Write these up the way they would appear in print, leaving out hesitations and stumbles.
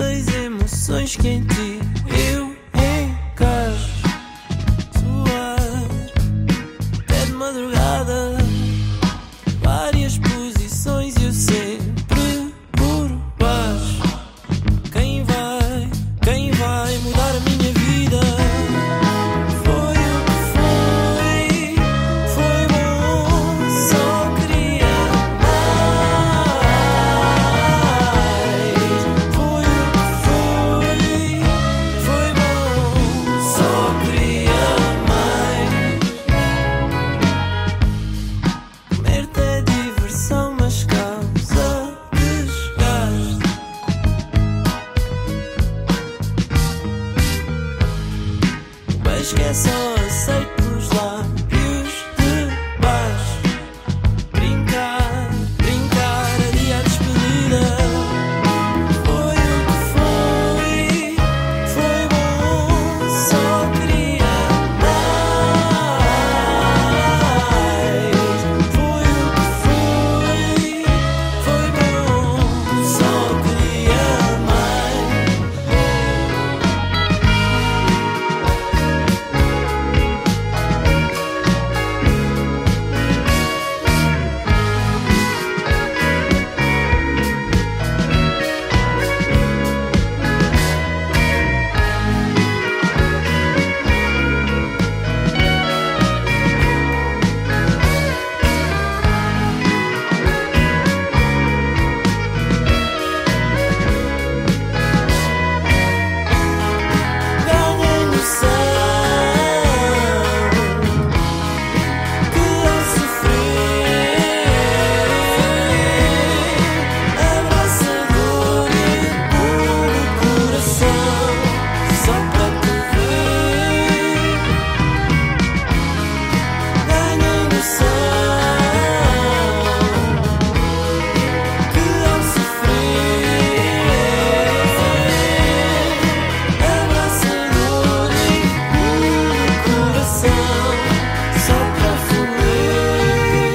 tens emoções que em ti eu encaixo. Suar até de madrugada, várias posições e eu sempre por baixo. Quem vai mudar a minha vida? Foi o que foi bom, só queria mais. Foi o que foi bom, só queria mais. Comer-te é diversão, mas causa desgaste. O beijo que é só aceito pelos lábios de baixo. Brincar adia a despedida. Foi o que foi bom, só queria mais. Foi o que foi bom, só queria mais. Ganhei noção que ao sofrer abraçador e puro coração, só para te ver. Ganhei noção que ao sofrer abraçador e puro coração, só para fluir.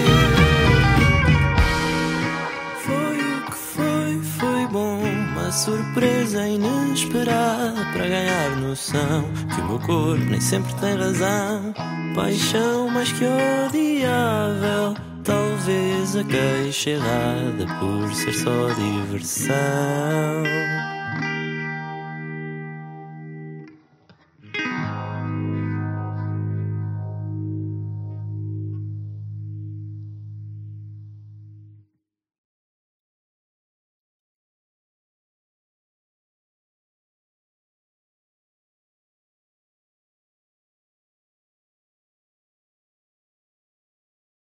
Foi o que foi bom, uma surpresa inesperada para ganhar noção que o meu corpo nem sempre tem razão. Paixão mais que odiável, talvez a queixa errada por ser só diversão.